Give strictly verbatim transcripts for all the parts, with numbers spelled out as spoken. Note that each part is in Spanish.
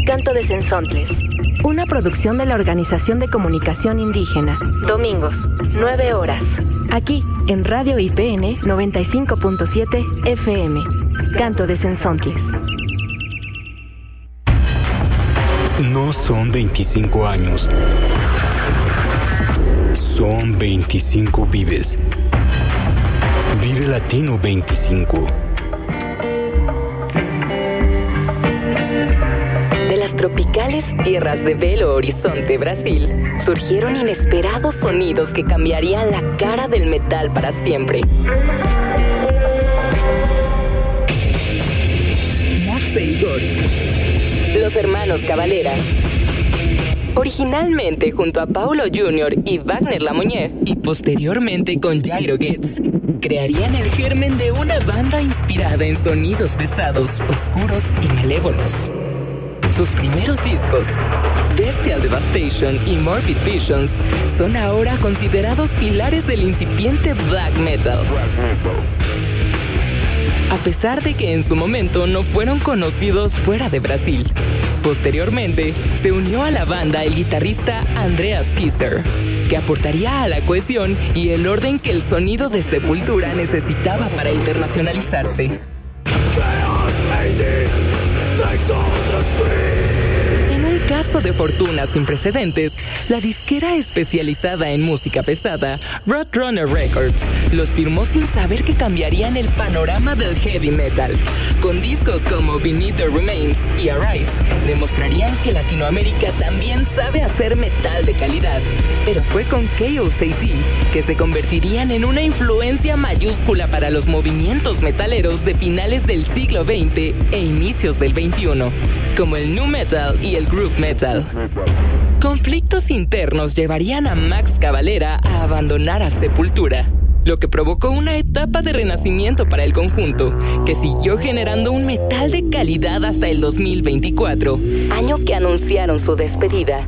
Canto de Cenzontles, una producción de la Organización de Comunicación Indígena. Domingos, nueve horas. Aquí, en Radio I P N noventa y cinco punto siete F M. Canto de Cenzontles. No son veinticinco años. Son veinticinco vives. Vive Latino veinticinco. De las tropicales tierras de Belo Horizonte, Brasil, surgieron inesperados sonidos que cambiarían la cara del metal para siempre. Max e Igor, los hermanos Cavalera, originalmente junto a Paulo junior y Wagner Lamoñé, y posteriormente con Jairo Getz, crearían el germen de una banda inspirada en sonidos pesados, oscuros y malévolos. Sus primeros discos, Bestial Devastation y Morbid Visions, son ahora considerados pilares del incipiente black metal. A pesar de que en su momento no fueron conocidos fuera de Brasil. Posteriormente, se unió a la banda el guitarrista Andreas Kisser, que aportaría a la cohesión y el orden que el sonido de Sepultura necesitaba para internacionalizarse. En un caso de fortuna sin precedentes, la disquera especializada en música pesada, Roadrunner Records, los firmó sin saber que cambiarían el panorama del heavy metal. Con discos como Beneath the Remains y Arise, demostrarían que Latinoamérica también sabe hacer metal de calidad. Pero fue con K O C D que se convertirían en una influencia mayúscula para los movimientos metaleros de finales del siglo veinte e inicios del veintiuno, como el nu metal y el groove metal. Conflictos internos llevarían a Max Cavalera a abandonar a Sepultura, lo que provocó una etapa de renacimiento para el conjunto, que siguió generando un metal de calidad hasta el dos mil veinticuatro, año que anunciaron su despedida.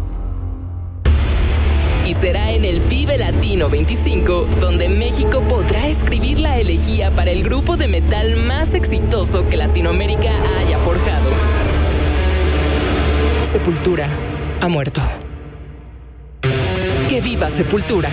Y será en el Vive Latino veinticinco donde México podrá escribir la elegía para el grupo de metal más exitoso que Latinoamérica haya forjado. Sepultura ha muerto. ¡Que viva Sepultura!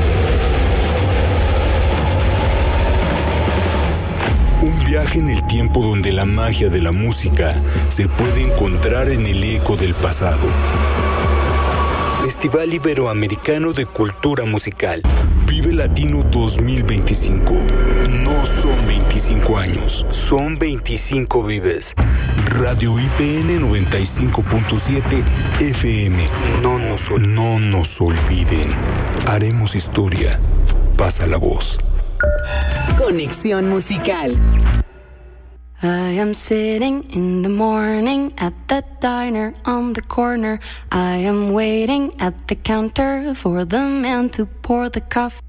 Un viaje en el tiempo donde la magia de la música se puede encontrar en el eco del pasado. Festival Iberoamericano de Cultura Musical. Vive Latino dos mil veinticinco. No son veinticinco años, son veinticinco vives. Radio I P N noventa y cinco punto siete F M. No nos, no nos olviden. Haremos historia. Pasa la voz. Conexión musical. I am sitting in the morning at the diner on the corner. I am waiting at the counter for the man to pour the coffee.